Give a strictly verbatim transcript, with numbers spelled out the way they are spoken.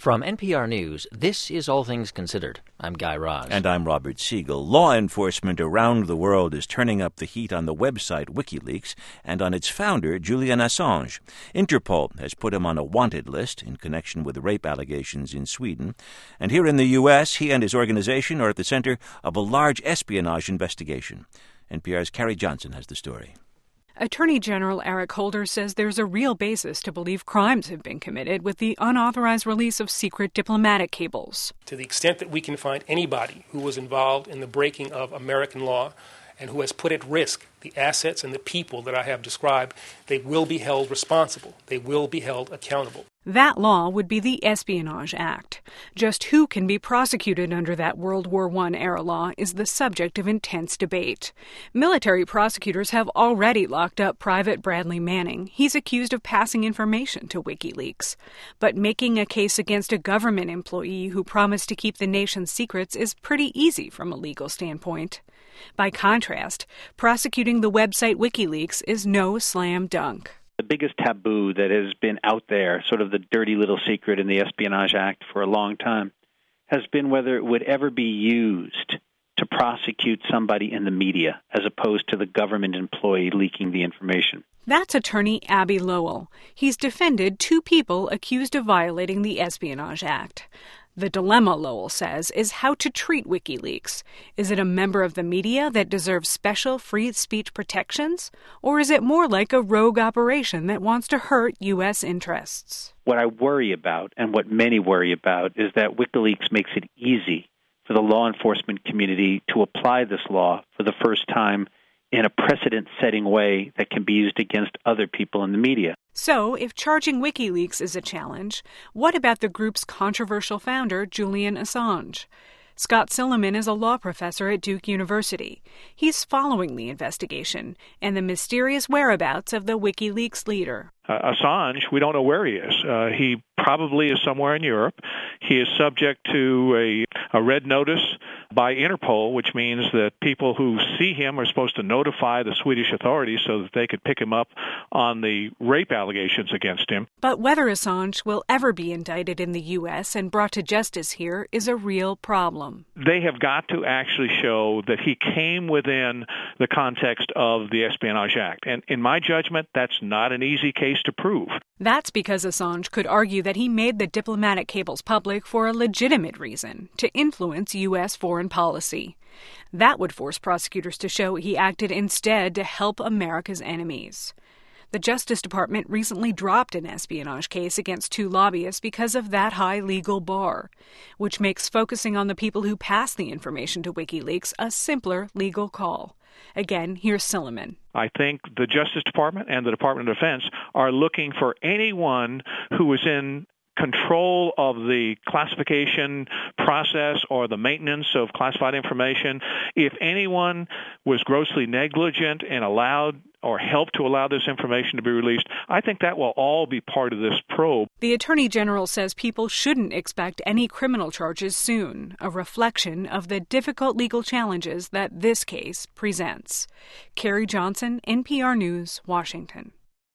From N P R News, this is All Things Considered. I'm Guy Raz. And I'm Robert Siegel. Law enforcement around the world is turning up the heat on the website WikiLeaks and on its founder, Julian Assange. Interpol has put him on a wanted list in connection with rape allegations in Sweden. And here in the U S, he and his organization are at the center of a large espionage investigation. N P R's Carrie Johnson has the story. Attorney General Eric Holder says there's a real basis to believe crimes have been committed with the unauthorized release of secret diplomatic cables. To the extent that we can find anybody who was involved in the breaking of American law and who has put at risk the assets and the people that I have described, they will be held responsible. They will be held accountable. That law would be the Espionage Act. Just who can be prosecuted under that World War One era law is the subject of intense debate. Military prosecutors have already locked up Private Bradley Manning. He's accused of passing information to WikiLeaks. But making a case against a government employee who promised to keep the nation's secrets is pretty easy from a legal standpoint. By contrast, prosecuting the website WikiLeaks is no slam dunk. The biggest taboo that has been out there, sort of the dirty little secret in the Espionage Act for a long time, has been whether it would ever be used to prosecute somebody in the media as opposed to the government employee leaking the information. That's attorney Abbe Lowell. He's defended two people accused of violating the Espionage Act. The dilemma, Lowell says, is how to treat WikiLeaks. Is it a member of the media that deserves special free speech protections? Or is it more like a rogue operation that wants to hurt U S interests? What I worry about, and what many worry about, is that WikiLeaks makes it easy for the law enforcement community to apply this law for the first time in a precedent-setting way that can be used against other people in the media. So, if charging WikiLeaks is a challenge, what about the group's controversial founder, Julian Assange? Scott Silliman is a law professor at Duke University. He's following the investigation and the mysterious whereabouts of the WikiLeaks leader. Uh, Assange, we don't know where he is. Uh, he probably is somewhere in Europe. He is subject to a, a red notice by Interpol, which means that people who see him are supposed to notify the Swedish authorities so that they could pick him up on the rape allegations against him. But whether Assange will ever be indicted in the U S and brought to justice here is a real problem. They have got to actually show that he came within the context of the Espionage Act. And in my judgment, that's not an easy case to prove. That's because Assange could argue that he made the diplomatic cables public for a legitimate reason, to influence U S foreign policy. That would force prosecutors to show he acted instead to help America's enemies. The Justice Department recently dropped an espionage case against two lobbyists because of that high legal bar, which makes focusing on the people who passed the information to WikiLeaks a simpler legal call. Again, here's Silliman. I think the Justice Department and the Department of Defense are looking for anyone who is in control of the classification process or the maintenance of classified information. If anyone was grossly negligent and allowed or helped to allow this information to be released, I think that will all be part of this probe. The Attorney General says people shouldn't expect any criminal charges soon, a reflection of the difficult legal challenges that this case presents. Carrie Johnson, N P R News, Washington.